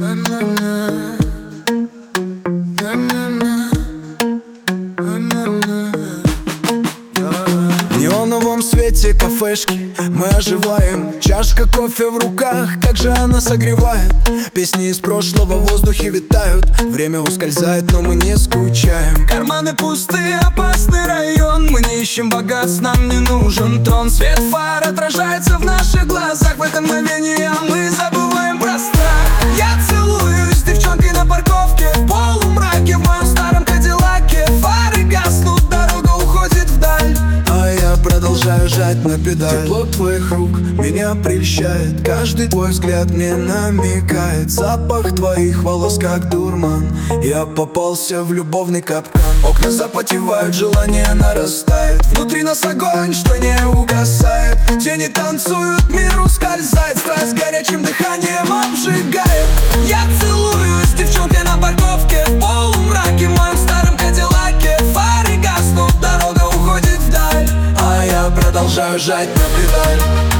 В неоновом свете кафешки мы оживаем. Чашка кофе в руках, как же она согревает. Песни из прошлого в воздухе витают. Время ускользает, но мы не скучаем. Карманы пустые, опасный район. Мы не ищем богатств, нам не нужен трон. Свет фар отражается в наших глазах. В это мгновение мы забываем про страх. Я целуюсь с девчонкой на парковке, в полумраке, в моем старом кадиллаке. Фары гаснут, дорога уходит вдаль, а я продолжаю жать на педаль. Тепло твоих рук меня прельщает. Каждый твой взгляд мне намекает. Запах твоих волос как дурман. Я попался в любовный капкан. Окна запотевают, желание нарастает. Внутри нас огонь, что не угасает. Тени танцуют, мир ускользает. Страсть горячим дыханием обжигает. Я целуюсь с девчонкой на парковке, в полумраке, в моем старом кадиллаке. Фары гаснут, дорога уходит вдаль, а я продолжаю жать на педаль.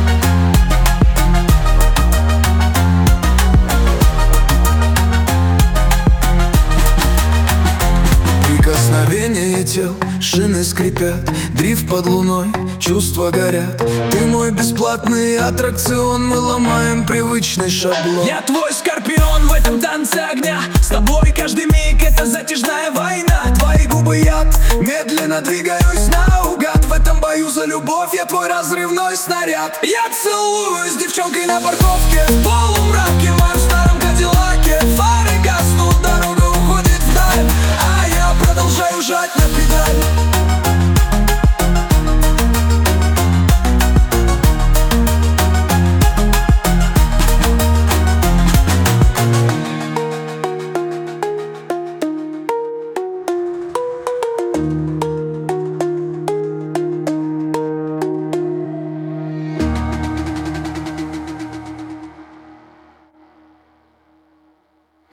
Прикосновение тел, шины скрипят, дрифт под луной, чувства горят. Ты мой бесплатный аттракцион, мы ломаем привычный шаблон. Я твой скорпион в этом танце огня. С тобой каждый миг это затяжная война. Твои губы яд, медленно двигаюсь наугад. В этом бою за любовь я твой разрывной снаряд. Я целуюсь с девчонкой на парковке, в полумраке,